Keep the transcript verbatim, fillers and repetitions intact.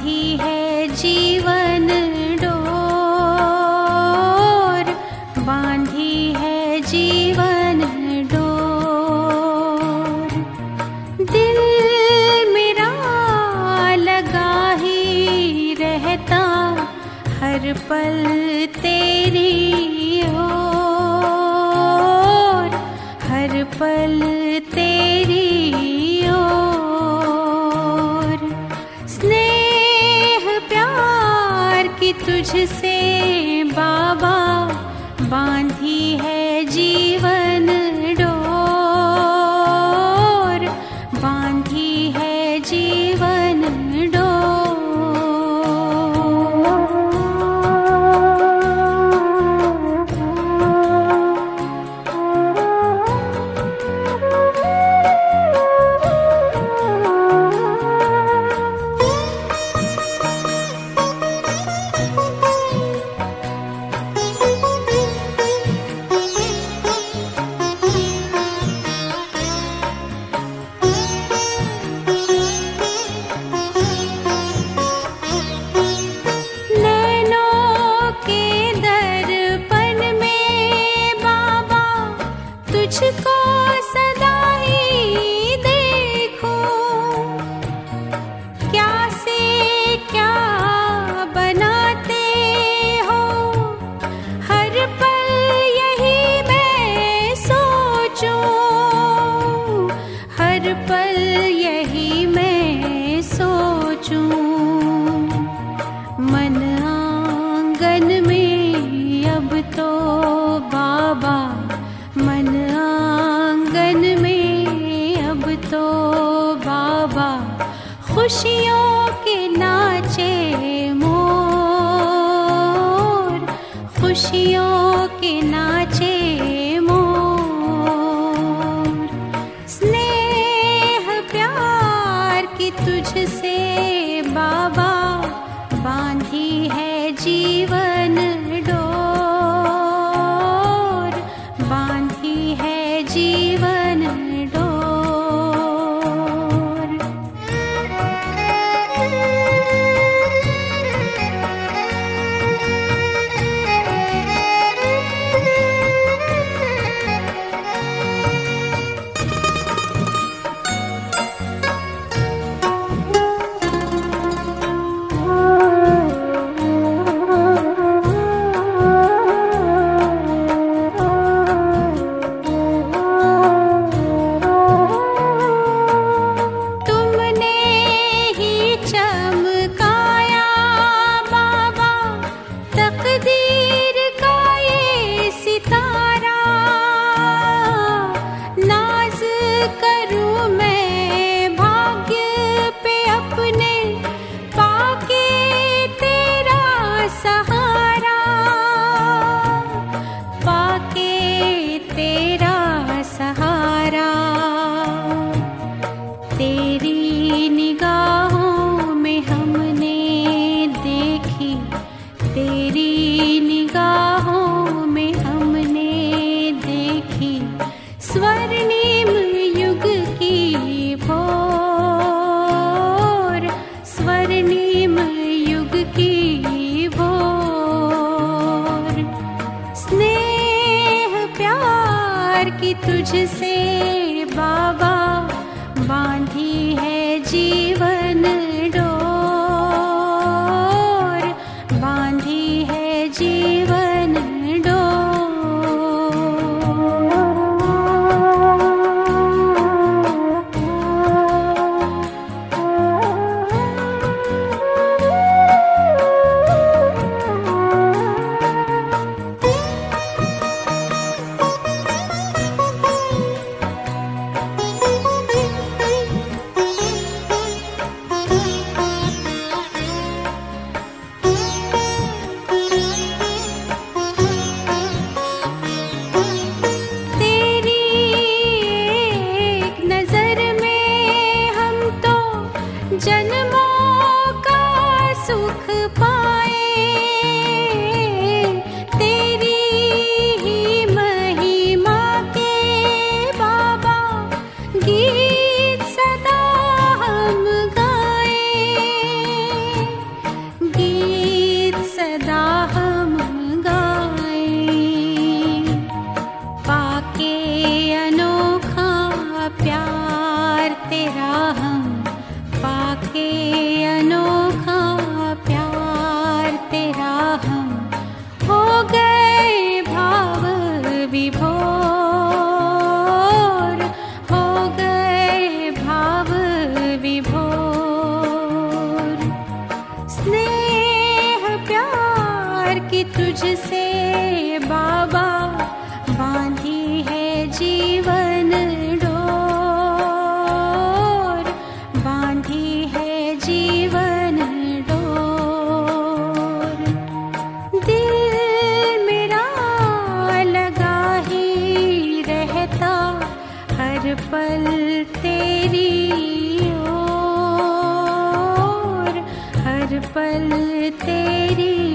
बांधी है जीवन डोर, बांधी है जीवन डोर। दिल मेरा लगा ही रहता हर पल तेरी ओर, हर पल तेरी ओर। स्नेह प्यार की तुझसे बाबा बांधी है जीवन डोर, बांधी है जीवन डोर। तुझको सदा ही देखूं, क्या से क्या बनाते हो, हर पल यही मैं सोचूं, हर पल यही मैं सोचूं। मन आंगन में अब तो बाबा, मन आंगन में अब तो बाबा, खुशियों के नाचे मोर, खुशियों के नाचे मोर। स्नेह प्यार की तुझसे बाबा बांधी है जीवन डोर, बांधी है जीवन डोर। तेरी निगाहों में हमने देखी, तेरी निगाहों में हमने देखी स्वर्णिम युग की भोर, स्वर्णिम युग की भोर। स्नेह प्यार की तुझसे बाबा बांधी है जीवन डोर, बांधी है जीवन डोर। तुझसे बाबा बांधी है जीवन डोर, बांधी है जीवन डोर। दिल मेरा लगा ही रहता हर पल तेरी ओर, हर पल तेरी